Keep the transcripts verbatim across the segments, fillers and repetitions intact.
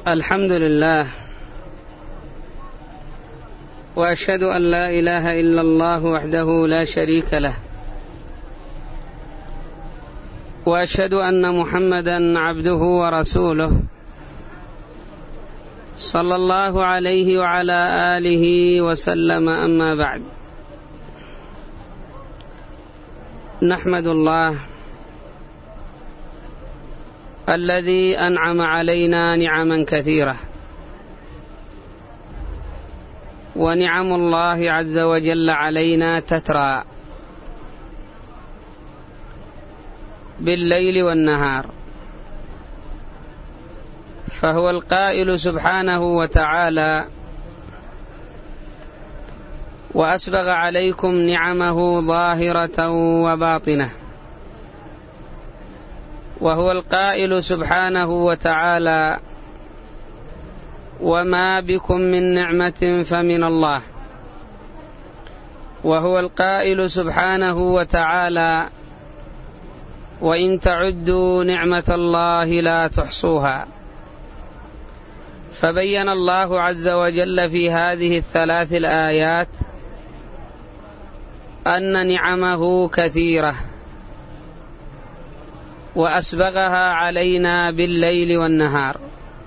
الحمد لله، وأشهد أن لا إله إلا الله وحده لا شريك له، وأشهد أن محمدا عبده ورسوله صلى الله عليه وعلى آله وسلم. أما بعد، نحمد الله الذي أنعم علينا نعما كثيرة، ونعم الله عز وجل علينا تترى بالليل والنهار، فهو القائل سبحانه وتعالى: وأسبغ عليكم نعمه ظاهرة وباطنة. وهو القائل سبحانه وتعالى: وما بكم من نعمة فمن الله. وهو القائل سبحانه وتعالى: وإن تعدوا نعمة الله لا تحصوها. فبين الله عز وجل في هذه الثلاث الآيات أن نعمه كثيرة، وأسبغها علينا بالليل والنهار.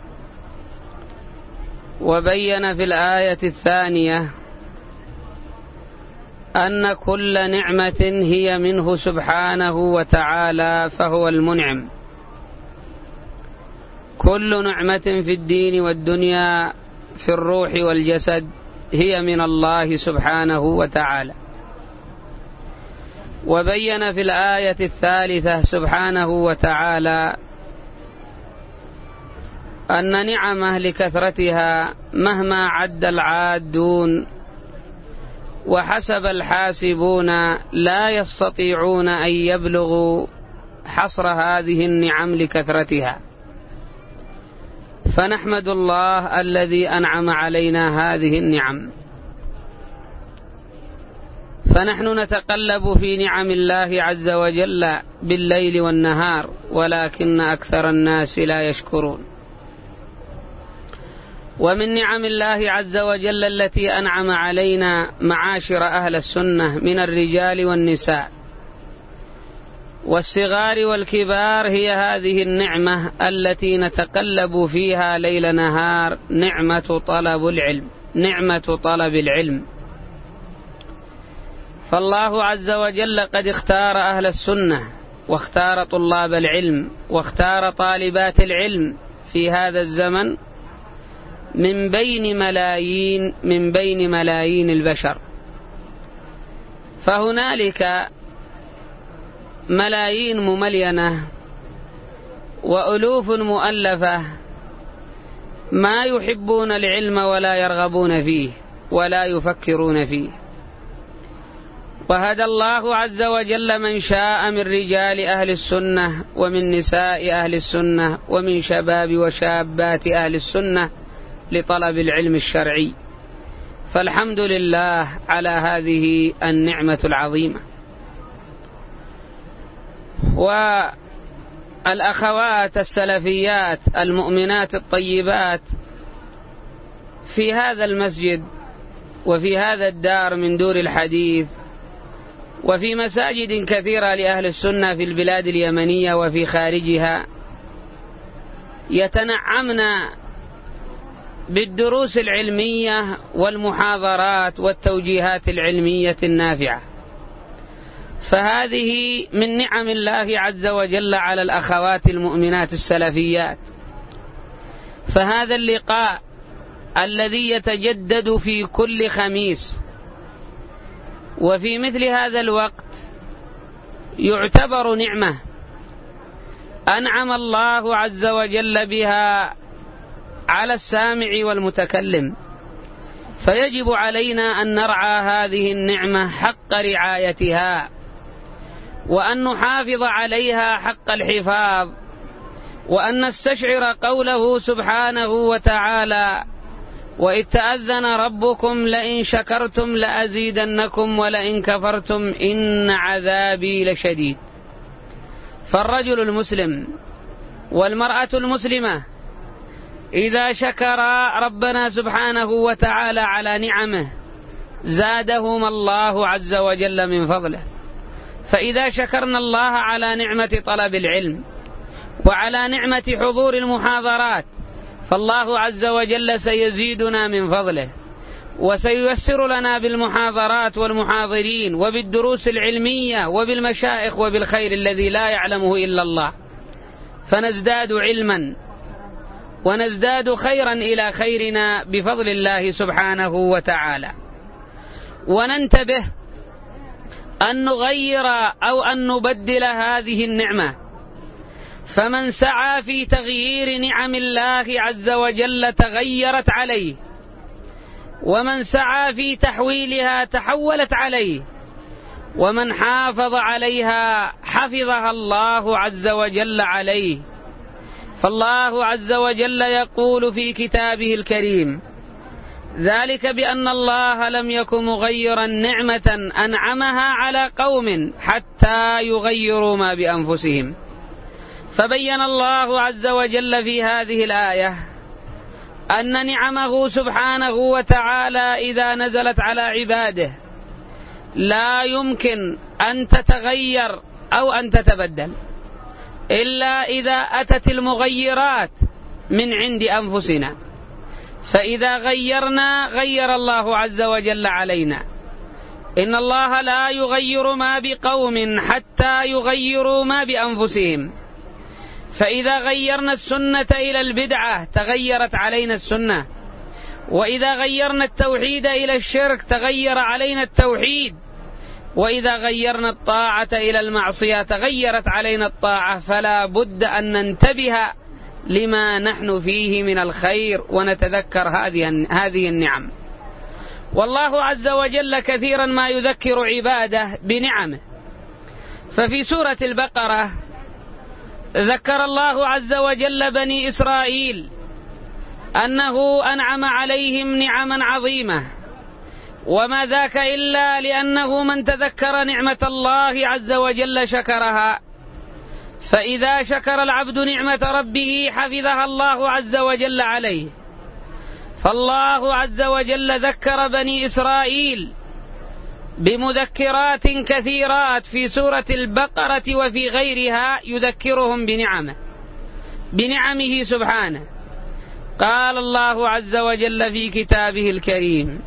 وبين في الآية الثانية أن كل نعمة هي منه سبحانه وتعالى، فهو المنعم. كل نعمة في الدين والدنيا في الروح والجسد هي من الله سبحانه وتعالى. وبين في الآية الثالثة سبحانه وتعالى أن نعمه لكثرتها مهما عد العادون وحسب الحاسبون لا يستطيعون أن يبلغوا حصر هذه النعم لكثرتها. فنحمد الله الذي أنعم علينا هذه النعم، فنحن نتقلب في نعم الله عز وجل بالليل والنهار، ولكن أكثر الناس لا يشكرون. ومن نعم الله عز وجل التي أنعم علينا معاشر أهل السنة من الرجال والنساء والصغار والكبار هي هذه النعمة التي نتقلب فيها ليل نهار، نعمة طلب العلم، نعمة طلب العلم. فالله عز وجل قد اختار أهل السنة، واختار طلاب العلم، واختار طالبات العلم في هذا الزمن من بين ملايين من بين ملايين البشر. فهنالك ملايين مملينة وألوف مؤلفة ما يحبون العلم ولا يرغبون فيه ولا يفكرون فيه. وهدى الله عز وجل من شاء من رجال أهل السنة ومن نساء أهل السنة ومن شباب وشابات أهل السنة لطلب العلم الشرعي. فالحمد لله على هذه النعمة العظيمة. والأخوات السلفيات المؤمنات الطيبات في هذا المسجد وفي هذا الدار من دور الحديث وفي مساجد كثيرة لأهل السنة في البلاد اليمنية وفي خارجها يتنعمن بالدروس العلمية والمحاضرات والتوجيهات العلمية النافعة. فهذه من نعم الله عز وجل على الأخوات المؤمنات السلفيات. فهذا اللقاء الذي يتجدد في كل خميس وفي مثل هذا الوقت يعتبر نعمة أنعم الله عز وجل بها على السامع والمتكلم. فيجب علينا أن نرعى هذه النعمة حق رعايتها، وأن نحافظ عليها حق الحفاظ، وأن نستشعر قوله سبحانه وتعالى: وإذ تأذن ربكم لئن شكرتم لأزيدنكم ولئن كفرتم إن عذابي لشديد. فالرجل المسلم والمرأة المسلمة إذا شكر ربنا سبحانه وتعالى على نعمه زادهم الله عز وجل من فضله. فإذا شكرنا الله على نعمة طلب العلم وعلى نعمة حضور المحاضرات فالله عز وجل سيزيدنا من فضله وسييسر لنا بالمحاضرات والمحاضرين وبالدروس العلمية وبالمشائخ وبالخير الذي لا يعلمه إلا الله، فنزداد علما ونزداد خيرا إلى خيرنا بفضل الله سبحانه وتعالى. وننتبه أن نغير أو أن نبدل هذه النعمة، فمن سعى في تغيير نعم الله عز وجل تغيرت عليه، ومن سعى في تحويلها تحولت عليه، ومن حافظ عليها حفظها الله عز وجل عليه. فالله عز وجل يقول في كتابه الكريم: ذلك بأن الله لم يكن مغيرا نعمة أنعمها على قوم حتى يغيروا ما بأنفسهم. فبين الله عز وجل في هذه الآية أن نعمه سبحانه وتعالى إذا نزلت على عباده لا يمكن أن تتغير أو أن تتبدل إلا إذا أتت المغيرات من عند أنفسنا، فإذا غيرنا غير الله عز وجل علينا. إن الله لا يغير ما بقوم حتى يغيروا ما بأنفسهم، فإذا غيرنا السنة إلى البدعة تغيرت علينا السنة، وإذا غيرنا التوحيد إلى الشرك تغير علينا التوحيد، وإذا غيرنا الطاعة إلى المعصية تغيرت علينا الطاعة. فلا بد أن ننتبه لما نحن فيه من الخير ونتذكر هذه هذه النعم. والله عز وجل كثيرا ما يذكر عباده بنعمه، ففي سورة البقرة ذكر الله عز وجل بني إسرائيل أنه أنعم عليهم نعما عظيمة، وما ذاك إلا لأنه من تذكر نعمة الله عز وجل شكرها. فإذا شكر العبد نعمة ربه حفظها الله عز وجل عليه. فالله عز وجل ذكر بني إسرائيل بمذكرات كثيرات في سورة البقرة وفي غيرها يذكرهم بنعمه بنعمه سبحانه. قال الله عز وجل في كتابه الكريم: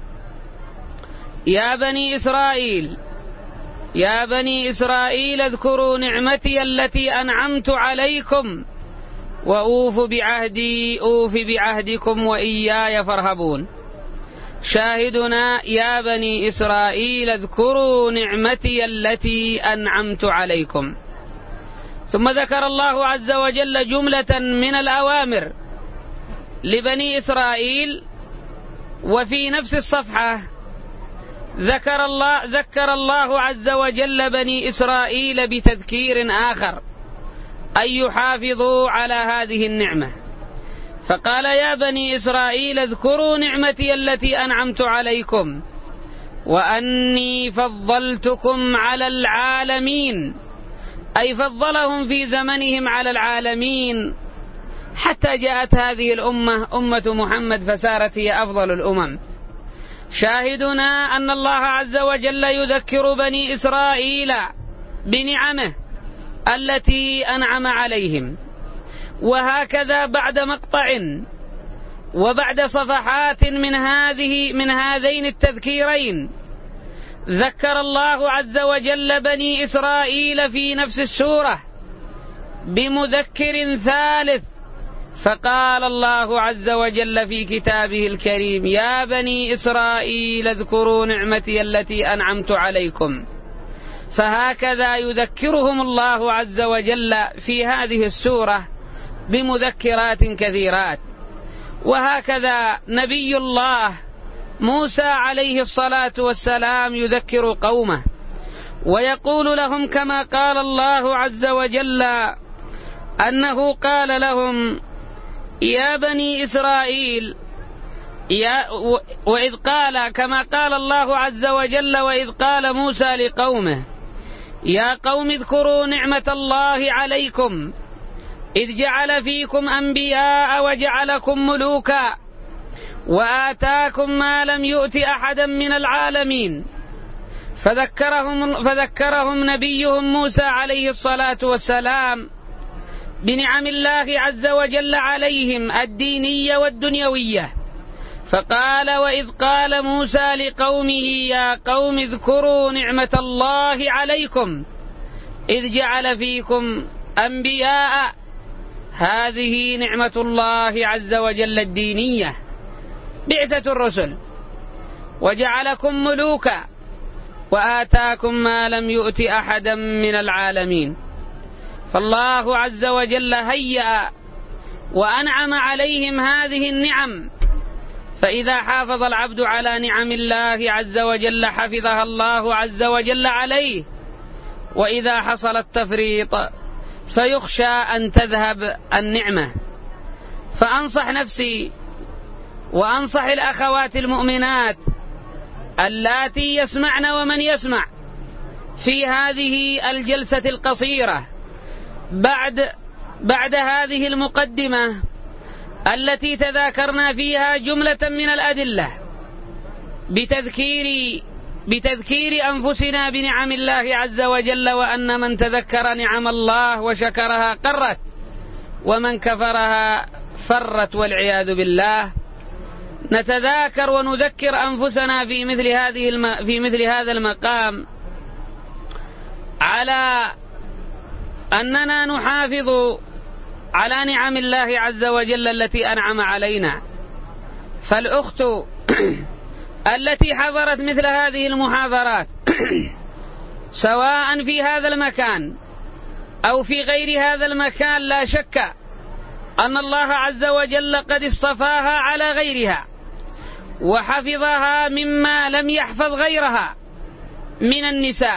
يا بني إسرائيل يا بني إسرائيل اذكروا نعمتي التي أنعمت عليكم وأوفوا بعهدي أوف بعهدكم وإياي فارهبون. شاهدنا: يا بني إسرائيل اذكروا نعمتي التي أنعمت عليكم. ثم ذكر الله عز وجل جملة من الأوامر لبني إسرائيل، وفي نفس الصفحة ذكر الله ذكر الله عز وجل بني إسرائيل بتذكير آخر أن يحافظوا على هذه النعمة، فقال: يا بني إسرائيل اذكروا نعمتي التي أنعمت عليكم وأني فضلتكم على العالمين، أي فضلهم في زمنهم على العالمين حتى جاءت هذه الأمة أمة محمد فسارت هي أفضل الأمم. شاهدنا أن الله عز وجل يذكر بني إسرائيل بنعمه التي أنعم عليهم. وهكذا بعد مقطع وبعد صفحات من هذه من هذين التذكيرين ذكر الله عز وجل بني إسرائيل في نفس السورة بمذكر ثالث، فقال الله عز وجل في كتابه الكريم: يا بني إسرائيل اذكروا نعمتي التي أنعمت عليكم. فهكذا يذكرهم الله عز وجل في هذه السورة بمذكرات كثيرات. وهكذا نبي الله موسى عليه الصلاة والسلام يذكر قومه ويقول لهم كما قال الله عز وجل أنه قال لهم: يا بني إسرائيل يا وإذ قال كما قال الله عز وجل وإذ قال موسى لقومه: يا قوم اذكروا نعمة الله عليكم إذ جعل فيكم أنبياء وجعلكم ملوكا وآتاكم ما لم يؤت أحدا من العالمين. فذكرهم, فذكرهم نبيهم موسى عليه الصلاة والسلام بنعم الله عز وجل عليهم الدينية والدنيوية، فقال: وإذ قال موسى لقومه يا قوم اذكروا نعمة الله عليكم إذ جعل فيكم أنبياء. هذه نعمة الله عز وجل الدينية، بعثة الرسل، وجعلكم ملوكا وآتاكم ما لم يؤت أحدا من العالمين. فالله عز وجل هيأ وأنعم عليهم هذه النعم، فإذا حافظ العبد على نعم الله عز وجل حفظها الله عز وجل عليه، وإذا حصل التفريط فيخشى أن تذهب النعمة. فأنصح نفسي وأنصح الأخوات المؤمنات اللاتي يسمعن ومن يسمع في هذه الجلسة القصيرة بعد بعد هذه المقدمة التي تذاكرنا فيها جملة من الأدلة بتذكير بتذكير أنفسنا بنعم الله عز وجل، وأن من تذكر نعم الله وشكرها قرت، ومن كفرها فرت والعياذ بالله. نتذاكر ونذكر أنفسنا في مثل هذه الم... في مثل هذا المقام على أننا نحافظ على نعم الله عز وجل التي أنعم علينا. فالأخت التي حضرت مثل هذه المحاضرات سواء في هذا المكان أو في غير هذا المكان، لا شك أن الله عز وجل قد اصطفاها على غيرها وحفظها مما لم يحفظ غيرها من النساء.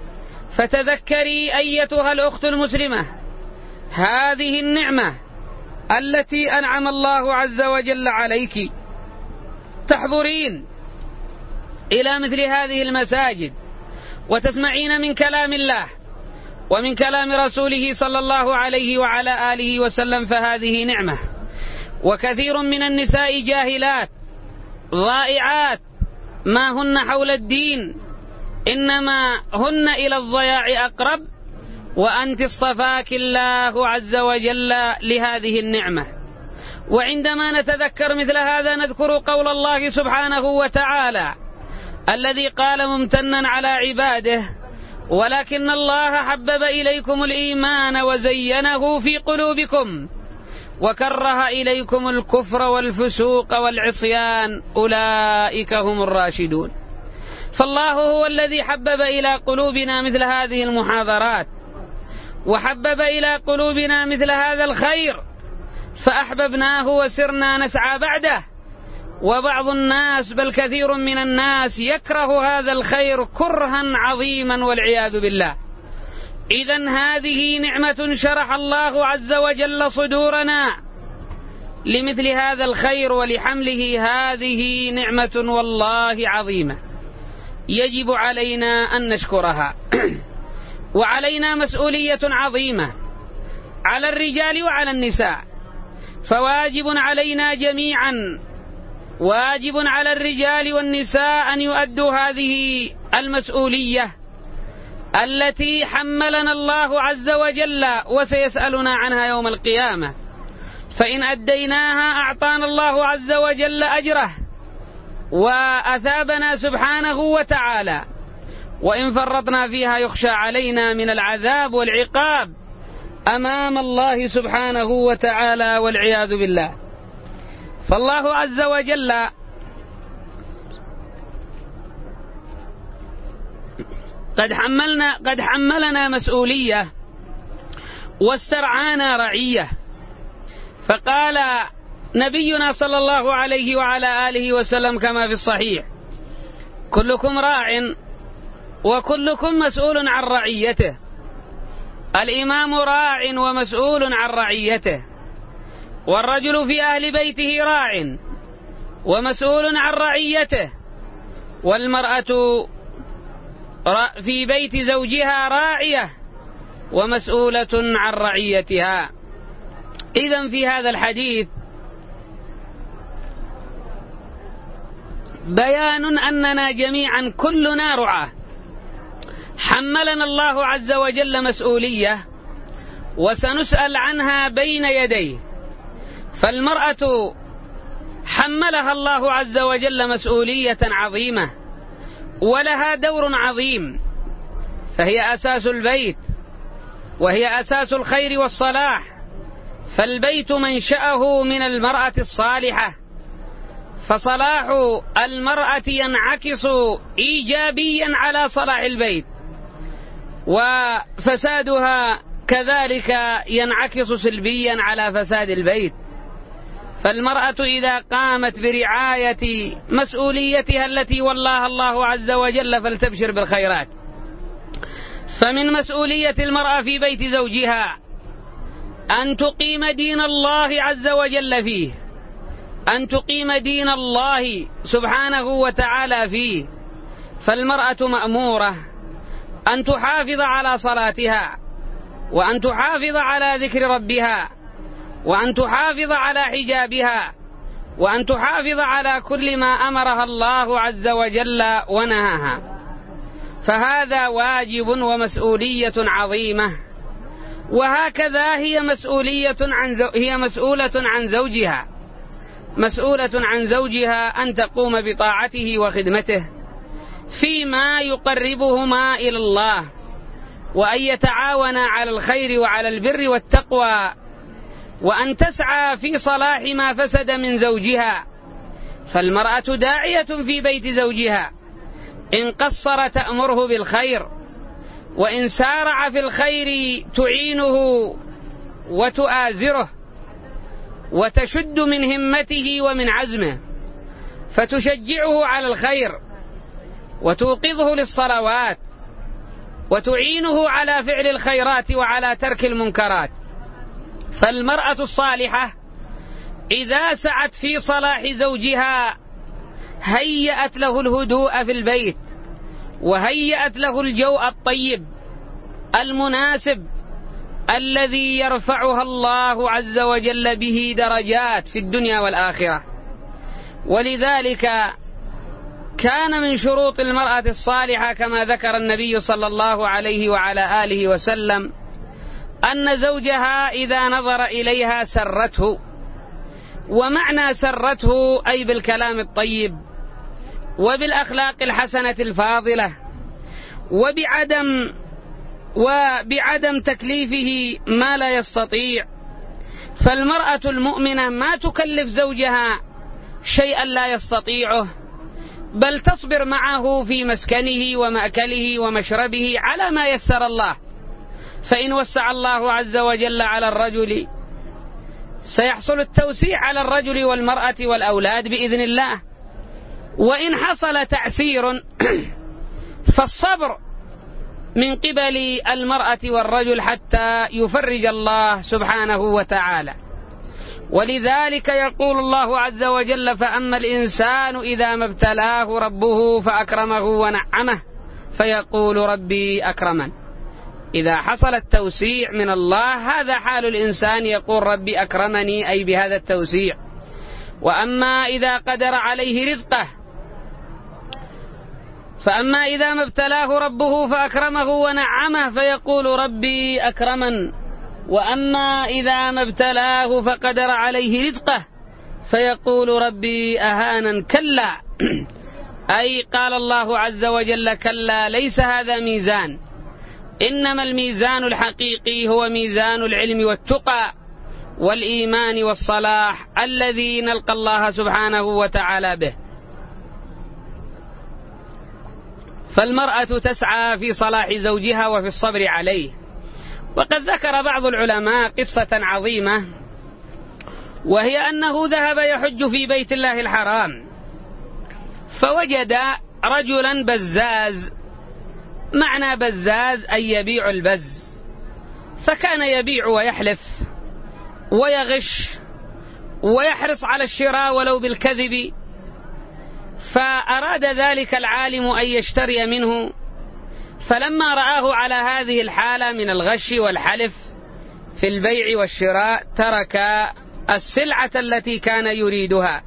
فتذكري أيتها الأخت المسلمة هذه النعمة التي أنعم الله عز وجل عليك، تحضرين إلى مثل هذه المساجد وتسمعين من كلام الله ومن كلام رسوله صلى الله عليه وعلى آله وسلم، فهذه نعمة. وكثير من النساء جاهلات ضائعات، ما هن حول الدين، إنما هن إلى الضياع أقرب، وأنت اصطفاك الله عز وجل لهذه النعمة. وعندما نتذكر مثل هذا نذكر قول الله سبحانه وتعالى الذي قال ممتنا على عباده: ولكن الله حبب إليكم الإيمان وزينه في قلوبكم وكره إليكم الكفر والفسوق والعصيان أولئك هم الراشدون. فالله هو الذي حبب إلى قلوبنا مثل هذه المحاضرات، وحبب إلى قلوبنا مثل هذا الخير، فأحببناه وسرنا نسعى بعده. وبعض الناس بل كثير من الناس يكره هذا الخير كرها عظيما والعياذ بالله. إذن هذه نعمة شرح الله عز وجل صدورنا لمثل هذا الخير ولحمله. هذه نعمة والله عظيمة يجب علينا أن نشكرها. وعلينا مسؤولية عظيمة على الرجال وعلى النساء، فواجب علينا جميعا، واجب على الرجال والنساء أن يؤدوا هذه المسؤولية التي حملنا الله عز وجل وسيسألنا عنها يوم القيامة. فإن أديناها أعطانا الله عز وجل أجره وأثابنا سبحانه وتعالى، وإن فرطنا فيها يخشى علينا من العذاب والعقاب أمام الله سبحانه وتعالى والعياذ بالله. فالله عز وجل قد حملنا قد حملنا مسؤولية واسترعانا رعية. فقال نبينا صلى الله عليه وعلى آله وسلم كما في الصحيح: كلكم راع وكلكم مسؤول عن رعيته. الإمام راع ومسؤول عن رعيته، والرجل في أهل بيته راع ومسؤول عن رعيته، والمرأة في بيت زوجها راعية ومسؤولة عن رعيتها. إذن في هذا الحديث بيان أننا جميعا كلنا رعاة، حملنا الله عز وجل مسؤولية وسنسأل عنها بين يديه. فالمرأة حملها الله عز وجل مسؤولية عظيمة ولها دور عظيم، فهي أساس البيت وهي أساس الخير والصلاح، فالبيت منشأه من المرأة الصالحة، فصلاح المرأة ينعكس إيجابيا على صلاح البيت، وفسادها كذلك ينعكس سلبيا على فساد البيت. فالمرأة إذا قامت برعاية مسؤوليتها التي ولاها الله عز وجل فلتبشر بالخيرات. فمن مسؤولية المرأة في بيت زوجها أن تقيم دين الله عز وجل فيه، أن تقيم دين الله سبحانه وتعالى فيه. فالمرأة مأمورة أن تحافظ على صلاتها، وأن تحافظ على ذكر ربها، وأن تحافظ على حجابها، وأن تحافظ على كل ما أمرها الله عز وجل ونهاها. فهذا واجب ومسؤولية عظيمة. وهكذا هي مسؤولية عن زو... هي مسؤولة عن زوجها، مسؤولة عن زوجها أن تقوم بطاعته وخدمته فيما يقربهما إلى الله، وأن يتعاونا على الخير وعلى البر والتقوى، وأن تسعى في صلاح ما فسد من زوجها. فالمرأة داعية في بيت زوجها، إن قصر تأمره بالخير، وإن سارع في الخير تعينه وتؤازره وتشد من همته ومن عزمه، فتشجعه على الخير وتوقظه للصلوات وتعينه على فعل الخيرات وعلى ترك المنكرات. فالمرأة الصالحة إذا سعت في صلاح زوجها هيأت له الهدوء في البيت، وهيأت له الجو الطيب المناسب الذي يرفعها الله عز وجل به درجات في الدنيا والآخرة. ولذلك كان من شروط المرأة الصالحة كما ذكر النبي صلى الله عليه وعلى آله وسلم أن زوجها إذا نظر إليها سرته. ومعنى سرته أي بالكلام الطيب وبالأخلاق الحسنة الفاضلة، وبعدم وبعدم تكليفه ما لا يستطيع. فالمرأة المؤمنة ما تكلف زوجها شيئا لا يستطيعه، بل تصبر معه في مسكنه ومأكله ومشربه على ما يسر الله. فإن وسع الله عز وجل على الرجل سيحصل التوسيع على الرجل والمرأة والأولاد بإذن الله. وإن حصل تعسير فالصبر من قبل المرأة والرجل حتى يفرج الله سبحانه وتعالى. ولذلك يقول الله عز وجل: فأما الإنسان إذا ما ابتلاه ربه فأكرمه ونعمه فيقول ربي أكرمن. إذا حصل التوسيع من الله هذا حال الإنسان، يقول ربي أكرمني، أي بهذا التوسيع. وأما إذا قدر عليه رزقه فأما إذا ما ابتلاه ربه فأكرمه ونعمه فيقول ربي أكرمن. وأما إذا ما ابتلاه فقدر عليه رزقه فيقول ربي أهانا. كلا أي قال الله عز وجل: كلا ليس هذا ميزان، إنما الميزان الحقيقي هو ميزان العلم والتقى والإيمان والصلاح الذي نلقى الله سبحانه وتعالى به. فالمرأة تسعى في صلاح زوجها وفي الصبر عليه. وقد ذكر بعض العلماء قصة عظيمة، وهي أنه ذهب يحج في بيت الله الحرام، فوجد رجلا بزاز. معنى بزاز أي يبيع البز، فكان يبيع ويحلف ويغش ويحرص على الشراء ولو بالكذب. فأراد ذلك العالم أن يشتري منه، فلما رآه على هذه الحالة من الغش والحلف في البيع والشراء ترك السلعة التي كان يريدها.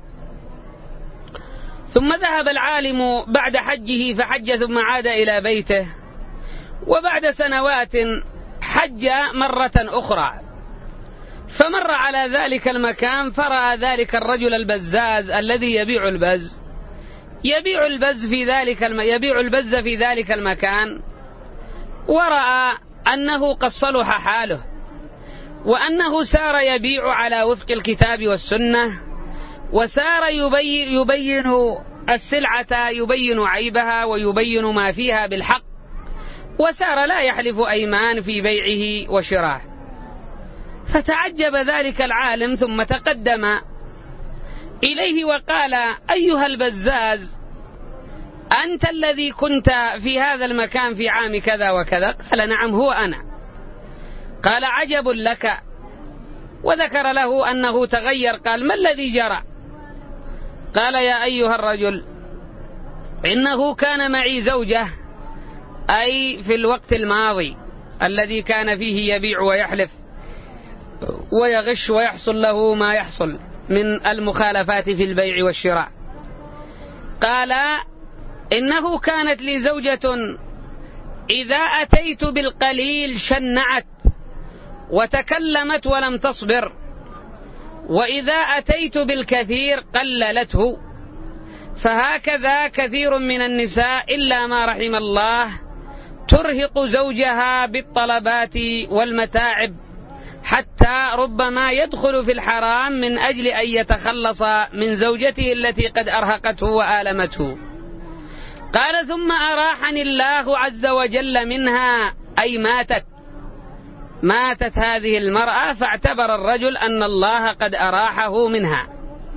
ثم ذهب العالم بعد حجه فحج ثم عاد إلى بيته، وبعد سنوات حج مرة أخرى، فمر على ذلك المكان فرأى ذلك الرجل البزاز الذي يبيع البز يبيع البز في ذلك الم... يبيع البز في ذلك المكان، ورأى أنه قد صلح حاله، وأنه سار يبيع على وفق الكتاب والسنة، وسار يبين, يبين السلعة، يبين عيبها ويبين ما فيها بالحق، وسار لا يحلف أيمان في بيعه وشراه. فتعجب ذلك العالم ثم تقدم إليه وقال: أيها البزاز، أنت الذي كنت في هذا المكان في عام كذا وكذا؟ قال: نعم، هو أنا. قال: عجب لك. وذكر له أنه تغير. قال: ما الذي جرى؟ قال: يا أيها الرجل، إنه كان معي زوجة، أي في الوقت الماضي الذي كان فيه يبيع ويحلف ويغش ويحصل له ما يحصل من المخالفات في البيع والشراء. قال: إنه كانت لي زوجة إذا أتيت بالقليل شنعت وتكلمت ولم تصبر، وإذا أتيت بالكثير قللته، فهكذا كثير من النساء إلا ما رحم الله ترهق زوجها بالطلبات والمتاعب، حتى ربما يدخل في الحرام من أجل أن يتخلص من زوجته التي قد أرهقته وآلمته. قال: ثم أراحني الله عز وجل منها، أي ماتت ماتت هذه المرأة، فاعتبر الرجل أن الله قد أراحه منها.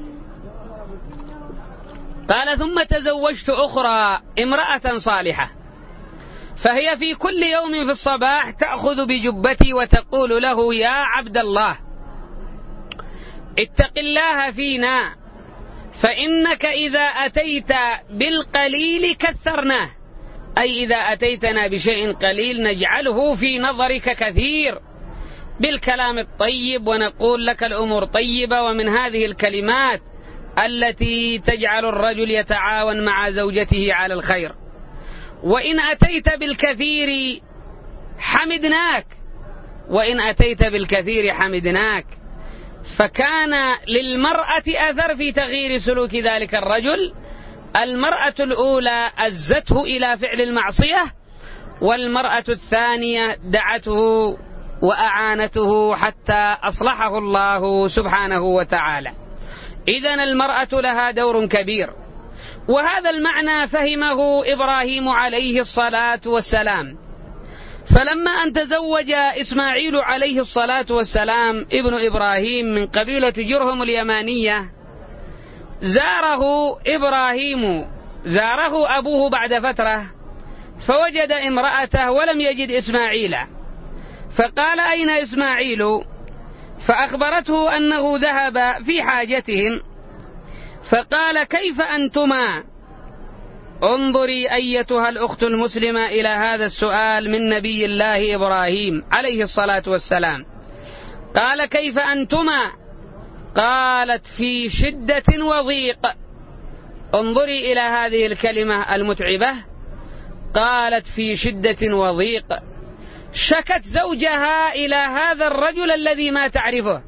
قال: ثم تزوجت أخرى، امرأة صالحة، فهي في كل يوم في الصباح تأخذ بجبتي وتقول له: يا عبد الله، اتق الله فينا، فإنك إذا أتيت بالقليل كثرناه، أي إذا أتيتنا بشيء قليل نجعله في نظرك كثير بالكلام الطيب، ونقول لك الأمور طيبة، ومن هذه الكلمات التي تجعل الرجل يتعاون مع زوجته على الخير. وإن أتيت بالكثير حمدناك، وإن أتيت بالكثير حمدناك. فكان للمرأة أثر في تغيير سلوك ذلك الرجل. المرأة الأولى أزته إلى فعل المعصية، والمرأة الثانية دعته وأعانته حتى أصلحه الله سبحانه وتعالى. إذن المرأة لها دور كبير، وهذا المعنى فهمه إبراهيم عليه الصلاة والسلام. فلما أن تزوج إسماعيل عليه الصلاة والسلام ابن إبراهيم من قبيلة جرهم اليمانية، زاره إبراهيم زاره أبوه بعد فترة، فوجد امرأته ولم يجد إسماعيل، فقال: أين إسماعيل؟ فأخبرته أنه ذهب في حاجتهم، فقال: كيف أنتما؟ انظري أيتها الأخت المسلمة إلى هذا السؤال من نبي الله إبراهيم عليه الصلاة والسلام. قال: كيف أنتما؟ قالت: في شدة وضيق. انظري إلى هذه الكلمة المتعبة، قالت: في شدة وضيق. شكت زوجها إلى هذا الرجل الذي ما تعرفه،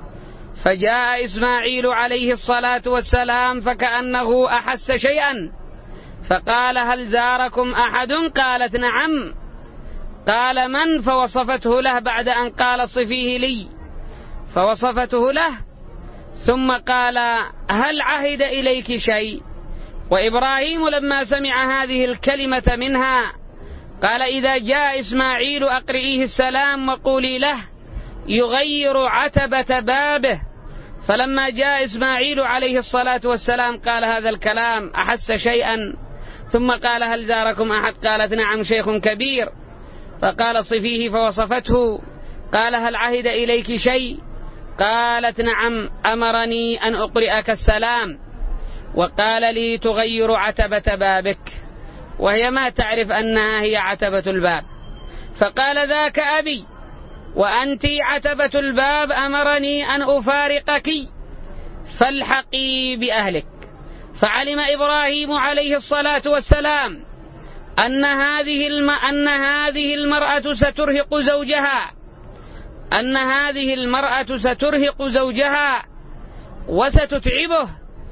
فجاء إسماعيل عليه الصلاة والسلام فكأنه أحس شيئا، فقال: هل زاركم أحد؟ قالت: نعم. قال: من؟ فوصفته له بعد أن قال: صفيه لي، فوصفته له، ثم قال: هل عهد إليك شيء؟ وإبراهيم لما سمع هذه الكلمة منها قال: إذا جاء إسماعيل أقرئيه السلام وقولي له يغير عتبة بابه. فلما جاء إسماعيل عليه الصلاة والسلام قال هذا الكلام، أحس شيئا، ثم قال: هل زاركم أحد؟ قالت: نعم، شيخ كبير. فقال: صفيه، فوصفته. قال: هل عهد إليك شيء؟ قالت: نعم، أمرني أن أقرئك السلام، وقال لي تغير عتبة بابك، وهي ما تعرف أنها هي عتبة الباب. فقال: ذاك أبي، وأنت عتبة الباب أمرني أن أفارقك فالحقي بأهلك. فعلم إبراهيم عليه الصلاة والسلام أن هذه الم... أن هذه المرأة سترهق زوجها أن هذه المرأة سترهق زوجها وستتعبه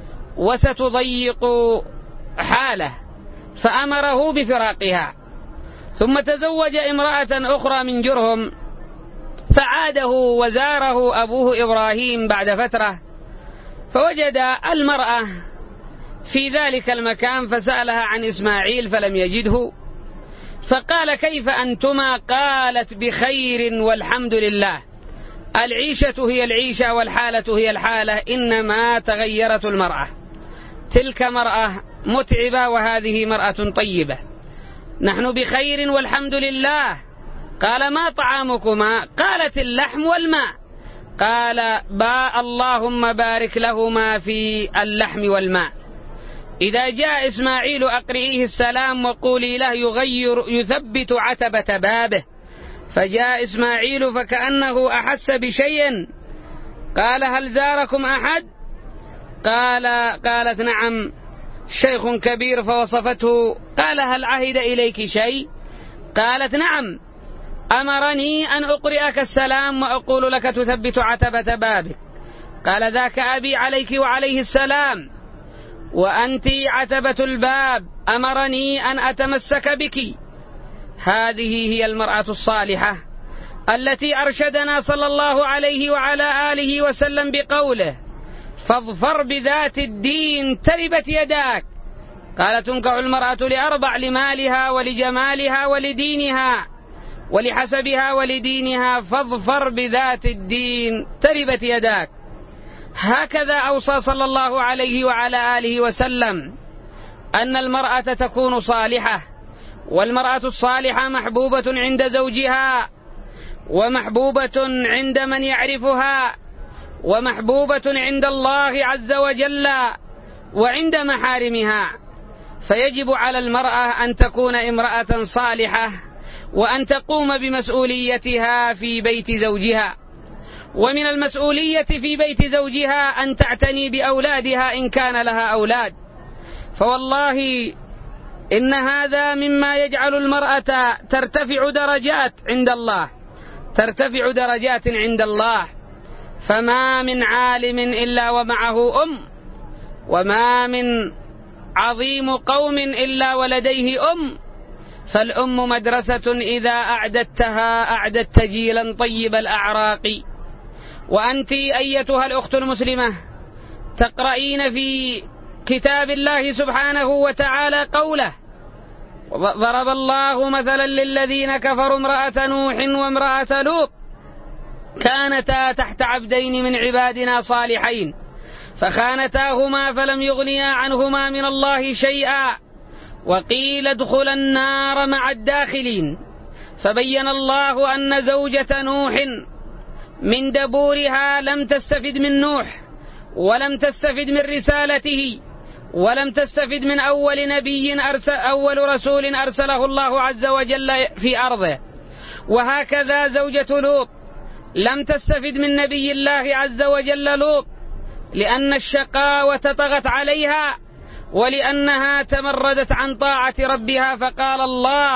وستضيق حاله، فأمره بفراقها. ثم تزوج امرأة أخرى من جرهم، فعاده وزاره أبوه إبراهيم بعد فترة، فوجد المرأة في ذلك المكان فسألها عن إسماعيل فلم يجده، فقال: كيف أنتما؟ قالت: بخير والحمد لله، العيشة هي العيشة والحالة هي الحالة، إنما تغيرت المرأة، تلك مرأة متعبة وهذه مرأة طيبة، نحن بخير والحمد لله. قال: ما طعامكما؟ قالت: اللحم والماء. قال: با اللهم بارك لهما في اللحم والماء. إذا جاء إسماعيل أقرئيه السلام وقولي له يغير يثبت عتبة بابه. فجاء إسماعيل فكأنه أحس بشيء، قال: هل زاركم أحد؟ قال قالت: نعم شيخ كبير، فوصفته. قال: هل عهد إليك شيء؟ قالت: نعم، أمرني أن أقرئك السلام وأقول لك تثبت عتبة بابك. قال: ذاك أبي عليك وعليه السلام، وأنت عتبة الباب، أمرني أن أتمسك بك. هذه هي المرأة الصالحة التي أرشدنا صلى الله عليه وعلى آله وسلم بقوله: فاظفر بذات الدين تربت يداك. قال: تنكح المرأة لأربع: لمالها ولجمالها ولدينها ولحسبها ولدينها، فاظفر بذات الدين تربت يداك. هكذا أوصى صلى الله عليه وعلى آله وسلم أن المرأة تكون صالحة، والمرأة الصالحة محبوبة عند زوجها، ومحبوبة عند من يعرفها، ومحبوبة عند الله عز وجل وعند محارمها. فيجب على المرأة أن تكون امرأة صالحة، وأن تقوم بمسؤوليتها في بيت زوجها. ومن المسؤولية في بيت زوجها أن تعتني بأولادها إن كان لها أولاد. فوالله إن هذا مما يجعل المرأة ترتفع درجات عند الله ترتفع درجات عند الله. فما من عالم إلا ومعه أم، وما من عظيم قوم إلا ولديه أم، فالأم مدرسة إذا أعددتها أعددت جيلا طيب الأعراق. وأنت أيتها الأخت المسلمة تقرأين في كتاب الله سبحانه وتعالى قوله: ضرب الله مثلا للذين كفروا امرأة نوح وامرأة لوط كانتا تحت عبدين من عبادنا صالحين فخانتاهما فلم يغنيا عنهما من الله شيئا وقيل ادخلا النار مع الداخلين. فبين الله أن زوجة نوح من دبورها لم تستفد من نوح، ولم تستفد من رسالته، ولم تستفد من أول نبي أرسل أول رسول أرسله الله عز وجل في أرضه. وهكذا زوجة لوط لم تستفد من نبي الله عز وجل لوط، لأن الشقاوة طغت عليها ولأنها تمردت عن طاعة ربها. فقال الله: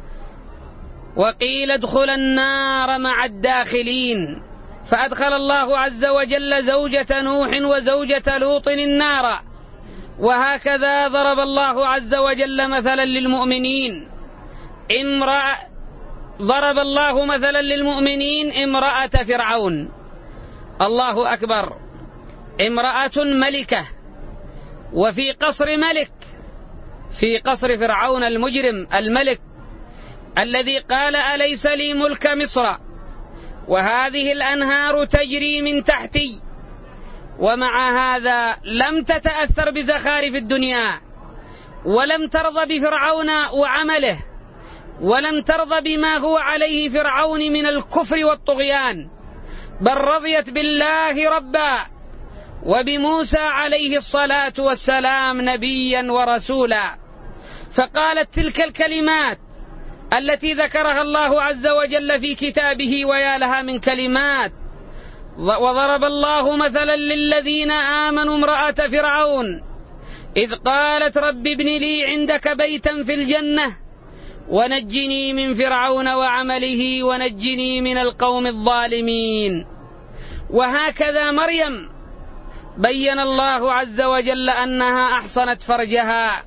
وقيل ادخل النار مع الداخلين، فأدخل الله عز وجل زوجة نوح وزوجة لوط النار. وهكذا ضرب الله عز وجل مثلا للمؤمنين امرأة ضرب الله مثلا للمؤمنين امرأة فرعون. الله أكبر، امرأة ملكة وفي قصر ملك، في قصر فرعون المجرم الملك الذي قال: أليس لي ملك مصر وهذه الأنهار تجري من تحتي. ومع هذا لم تتأثر بزخارف الدنيا، ولم ترضى بفرعون وعمله، ولم ترضى بما هو عليه فرعون من الكفر والطغيان، بل رضيت بالله ربا وبموسى عليه الصلاة والسلام نبيا ورسولا. فقالت تلك الكلمات التي ذكرها الله عز وجل في كتابه، ويا لها من كلمات. وضرب الله مثلا للذين آمنوا امرأة فرعون إذ قالت رب ابن لي عندك بيتا في الجنة ونجني من فرعون وعمله ونجني من القوم الظالمين. وهكذا مريم بين الله عز وجل أنها أحصنت فرجها.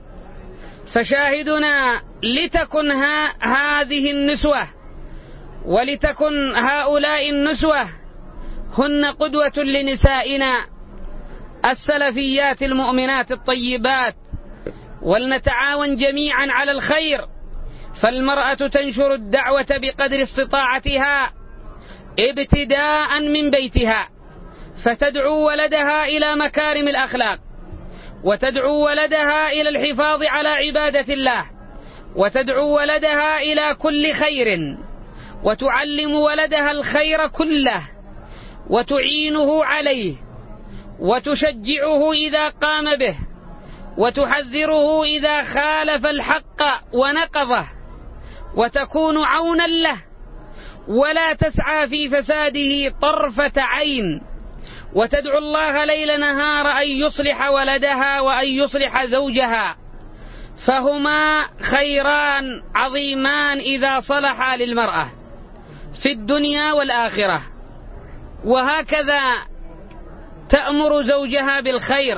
فشاهدنا لتكن هذه النسوة ولتكن هؤلاء النسوة هن قدوة لنسائنا السلفيات المؤمنات الطيبات، ولنتعاون جميعا على الخير. فالمرأة تنشر الدعوة بقدر استطاعتها ابتداء من بيتها، فتدعو ولدها إلى مكارم الأخلاق، وتدعو ولدها إلى الحفاظ على عبادة الله، وتدعو ولدها إلى كل خير، وتعلم ولدها الخير كله، وتعينه عليه، وتشجعه إذا قام به، وتحذره إذا خالف الحق ونقضه، وتكون عونا له، ولا تسعى في فساده طرفة عين، وتدعو الله ليل نهار أن يصلح ولدها وأن يصلح زوجها، فهما خيران عظيمان إذا صلحا للمرأة في الدنيا والآخرة. وهكذا تأمر زوجها بالخير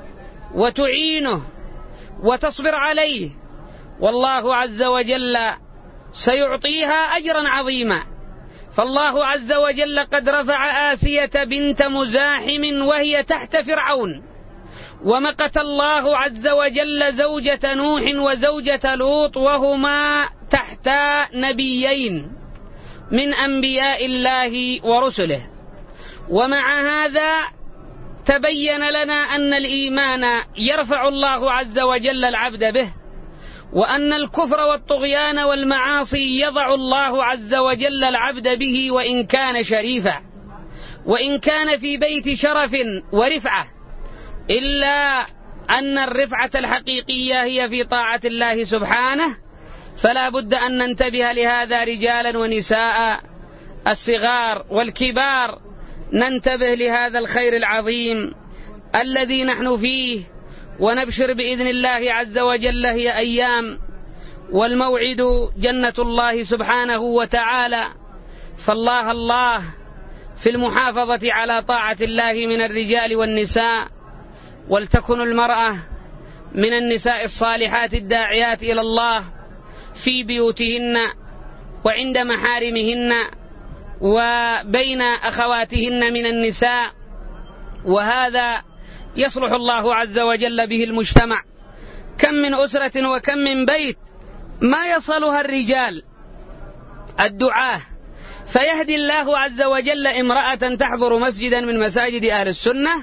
وتعينه وتصبر عليه، والله عز وجل سيعطيها أجرا عظيما. فالله عز وجل قد رفع آسية بنت مزاحم وهي تحت فرعون، ومقت الله عز وجل زوجة نوح وزوجة لوط وهما تحت نبيين من أنبياء الله ورسله. ومع هذا تبين لنا أن الإيمان يرفع الله عز وجل العبد به، وأن الكفر والطغيان والمعاصي يضع الله عز وجل العبد به وإن كان شريفا، وإن كان في بيت شرف ورفعة، إلا أن الرفعة الحقيقية هي في طاعة الله سبحانه. فلا بد أن ننتبه لهذا رجالا ونساء، الصغار والكبار، ننتبه لهذا الخير العظيم الذي نحن فيه، ونبشر بإذن الله عز وجل. هي أيام، والموعد جنة الله سبحانه وتعالى. فالله الله في المحافظة على طاعة الله من الرجال والنساء، ولتكن المرأة من النساء الصالحات الداعيات إلى الله في بيوتهن وعند محارمهن وبين أخواتهن من النساء، وهذا يصلح الله عز وجل به المجتمع. كم من أسرة وكم من بيت ما يصلها الرجال الدعاة، فيهدي الله عز وجل امرأة تحضر مسجدا من مساجد أهل السنة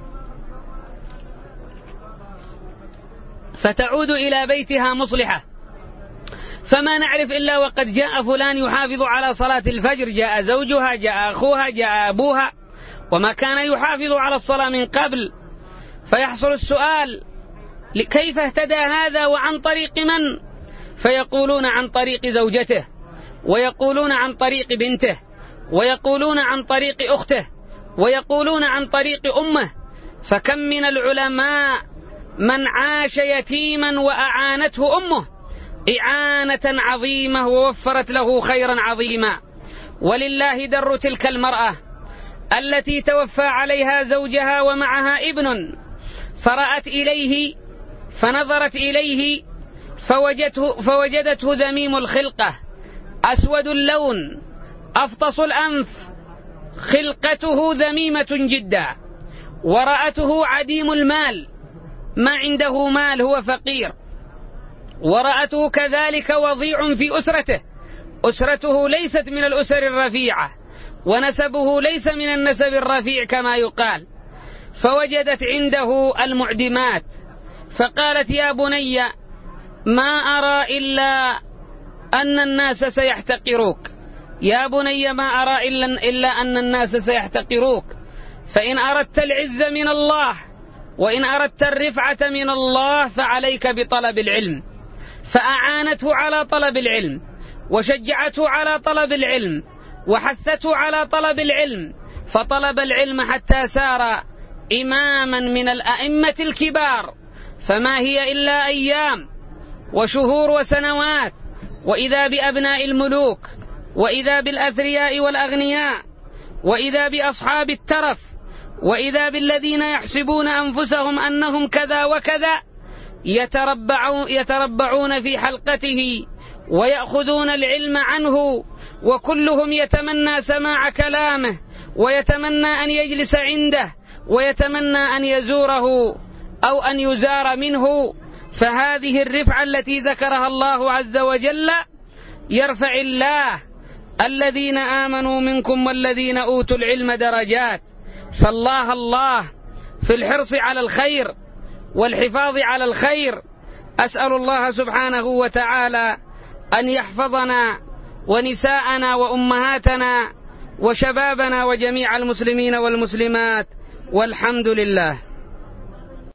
فتعود إلى بيتها مصلحة. فما نعرف إلا وقد جاء فلان يحافظ على صلاة الفجر، جاء زوجها، جاء أخوها، جاء أبوها، وما كان يحافظ على الصلاة من قبل. فيحصل السؤال: كيف اهتدى هذا وعن طريق من؟ فيقولون عن طريق زوجته، ويقولون عن طريق بنته، ويقولون عن طريق أخته، ويقولون عن طريق أمه. فكم من العلماء من عاش يتيما وأعانته أمه إعانة عظيمة ووفرت له خيرا عظيما. ولله در تلك المرأة التي توفى عليها زوجها ومعها ابن، فرأت إليه فنظرت إليه فوجدته, فوجدته ذميم الخلقة، أسود اللون، أفطس الأنف، خلقته ذميمة جدا، ورأته عديم المال، ما عنده مال، هو فقير، ورأته كذلك وضيع في أسرته، أسرته ليست من الأسر الرفيعة، ونسبه ليس من النسب الرفيع كما يقال. فوجدت عنده المعدمات، فقالت: يا بني، ما أرى إلا أن الناس سيحتقروك، يا بني ما أرى إلا أن الناس سيحتقروك، فإن أردت العز من الله وإن أردت الرفعة من الله فعليك بطلب العلم. فأعانته على طلب العلم، وشجعته على طلب العلم وحثته على طلب العلم، فطلب العلم حتى سار إماما من الأئمة الكبار. فما هي إلا أيام وشهور وسنوات، وإذا بأبناء الملوك، وإذا بالأثرياء والأغنياء، وإذا بأصحاب الترف، وإذا بالذين يحسبون أنفسهم أنهم كذا وكذا يتربعون, يتربعون في حلقته ويأخذون العلم عنه، وكلهم يتمنى سماع كلامه، ويتمنى أن يجلس عنده، ويتمنى أن يزوره أو أن يزار منه. فهذه الرفعة التي ذكرها الله عز وجل يرفع الله الذين آمنوا منكم والذين أوتوا العلم درجات. فالله الله في الحرص على الخير والحفاظ على الخير. أسأل الله سبحانه وتعالى أن يحفظنا ونساءنا وأمهاتنا وشبابنا وجميع المسلمين والمسلمات، والحمد لله.